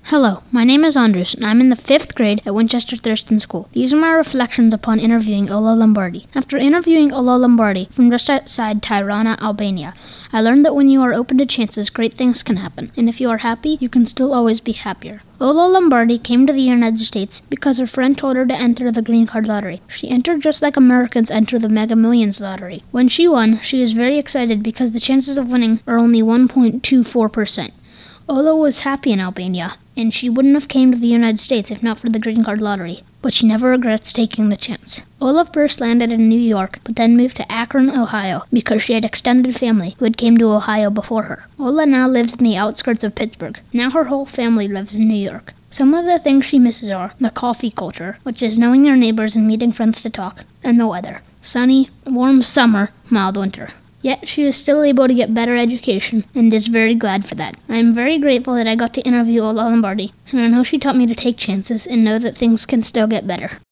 Hello, my name is Andres, and I'm in the 5th grade at Winchester Thurston School. These are my reflections upon interviewing Ola Lombardi. After interviewing Ola Lombardi from just outside Tirana, Albania, I learned that when you are open to chances, great things can happen, and if you are happy, you can still always be happier. Ola Lombardi came to the United States because her friend told her to enter the green card lottery. She entered just like Americans enter the Mega Millions lottery. When she won, she was very excited because the chances of winning are only 1.24%. Ola was happy in Albania, and she wouldn't have came to the United States if not for the green card lottery, but she never regrets taking the chance. Ola first landed in New York, but then moved to Akron, Ohio, because she had extended family who had came to Ohio before her. Ola now lives in the outskirts of Pittsburgh. Now her whole family lives in New York. Some of the things she misses are the coffee culture, which is knowing your neighbors and meeting friends to talk, and the weather. Sunny, warm summer, mild winter. Yet she is still able to get better education and is very glad for that. I am very grateful that I got to interview Ola Lombardi, and I know she taught me to take chances and know that things can still get better.